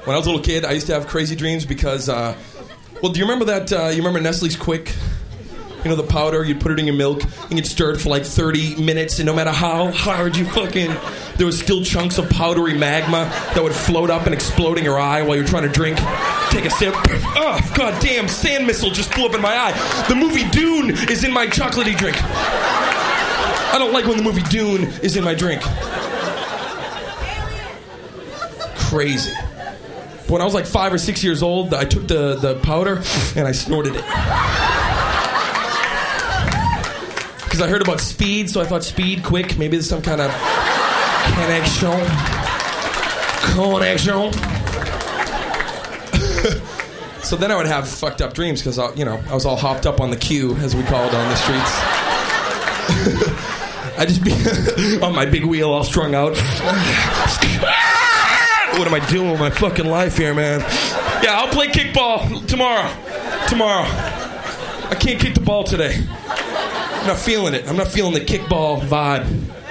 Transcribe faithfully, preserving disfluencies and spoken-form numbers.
When I was a little kid, I used to have crazy dreams because, uh, well, do you remember that, uh, you remember Nestle's Quick? You know, the powder, you'd put it in your milk, and you'd stir it for like thirty minutes, and no matter how hard you fucking... There was still chunks of powdery magma that would float up and explode in your eye while you're trying to drink. Take a sip. Oh, goddamn, sand missile just flew up in my eye. The movie Dune is in my chocolatey drink. I don't like when the movie Dune is in my drink. Crazy. But when I was like five or six years old, I took the, the powder and I snorted it. Because I heard about speed, so I thought speed, quick, maybe there's some kind of connection. Connection. So then I would have fucked up dreams because, you know, I was all hopped up on the queue, as we call it on the streets. I'd just be on my big wheel all strung out. What am I doing with my fucking life here, man? Yeah, I'll play kickball tomorrow. Tomorrow. I can't kick the ball today. I'm not feeling it. I'm not feeling the kickball vibe.